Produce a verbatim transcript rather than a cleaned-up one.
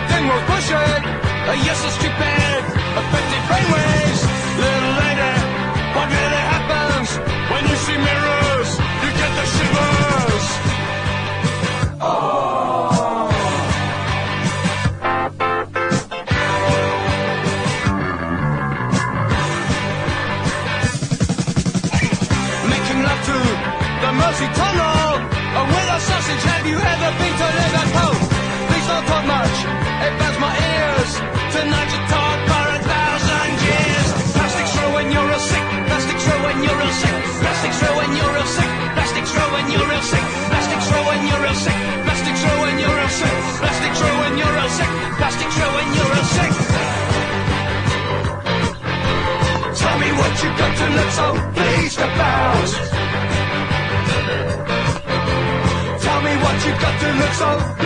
everything was bullshit. Uh, yes, it's stupid, affected brainwaves. Little lady, what really happens when you see mirrors? You get the shivers. Oh. Making love to the Mersey Tunnel uh, with a sausage. Have you ever been to Liverpool? Please don't talk much, it burns my ears. Tonight you talk for a thousand years. Plastic straw when you're real sick. Plastic straw when you're real sick. Plastic straw when you're real sick. Plastic straw when you're real sick. Plastic straw when you're real sick. Plastic straw when you're real sick. Plastic straw when you're real sick. Plastic straw when you're real sick. Tell me what you got to look so pleased about. Tell me what you got to look so